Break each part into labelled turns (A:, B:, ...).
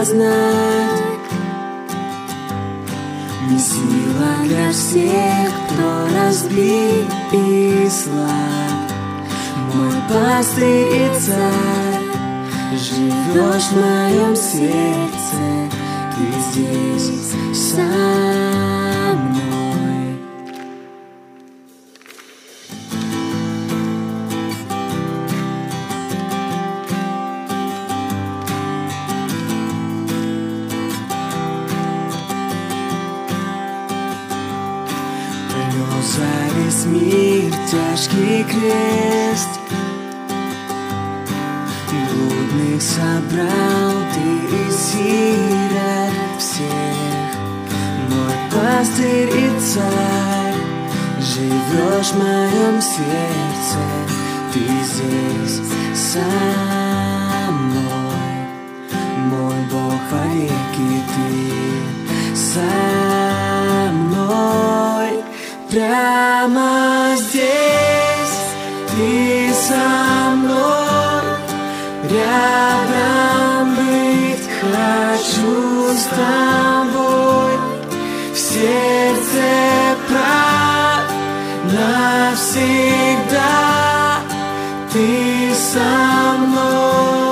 A: познать. Не сила для всех, кто разбит и слаб. Мой пастырь и царь, живешь в моем сердце, ты здесь со мной. Принес за весь мир тяжкий крест, блудных собрал ты и сирот всех. Мой пастырь и царь, живешь в моем сердце, ты здесь со мной. Мой Бог вовеки, ты со мной. Прямо здесь ты со мной. Рядом быть хочу с тобой. В сердце прав навсегда ты со мной.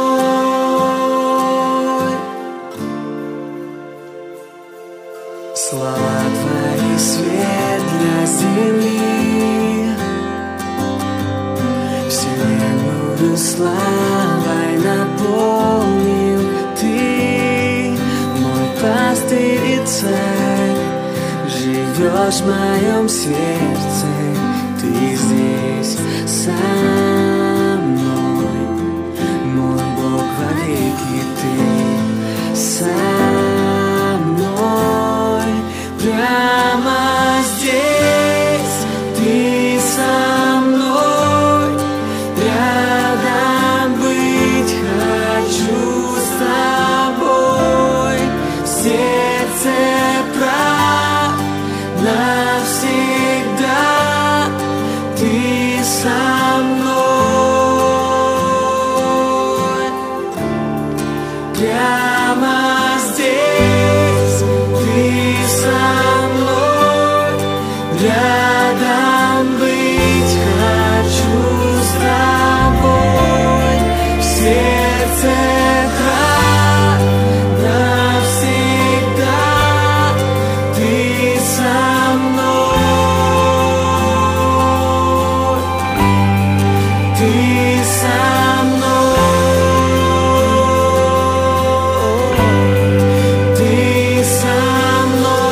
A: Слова твои свет для земли, вселенную славой наполнил ты. Мой пастырь и царь, живешь в моем сердце, ты здесь со мной. Мой Бог вовеки, ты со мной. Прямо здесь ты со мной. Рядом быть хочу с тобой. В сердце прав навсегда ты со мной. Прямо здесь ты со мной. Рядом быть хочу с тобой. В сердце прав навсегда ты со мной. Ты со мной. Ты со мной.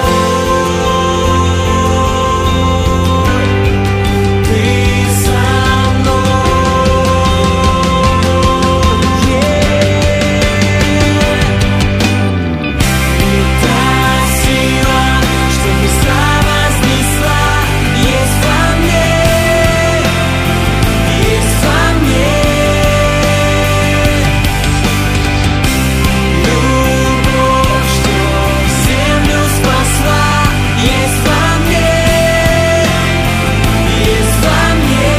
A: Ты со мной. И та сила, что Христа вознесла, есть во мне, есть во мне. Любовь, что землю спасла, есть во мне, есть во мне.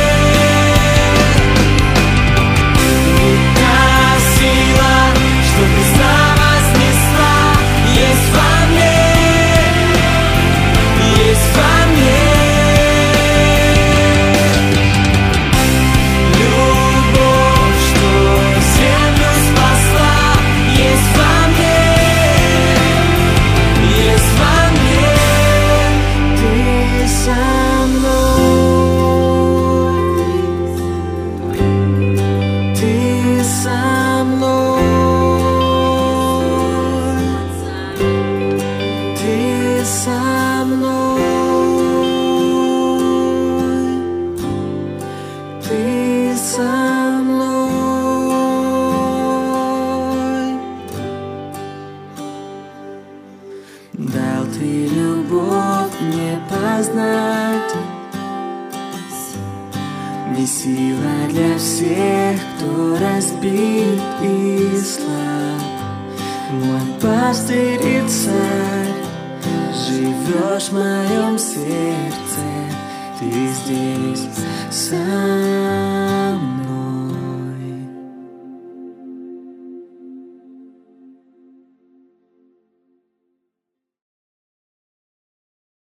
A: И та сила, что Христа вознесла, есть во мне, есть во мне. Любовь, что землю спасла, есть во мне, есть во мне. Ты со мной. Ты со мной. Ты со мной. Ты со мной. Дал ты любовь мне познать, не сила для всех, кто разбит и слаб. Мой пастырь и царь, живешь в моем сердце, ты здесь со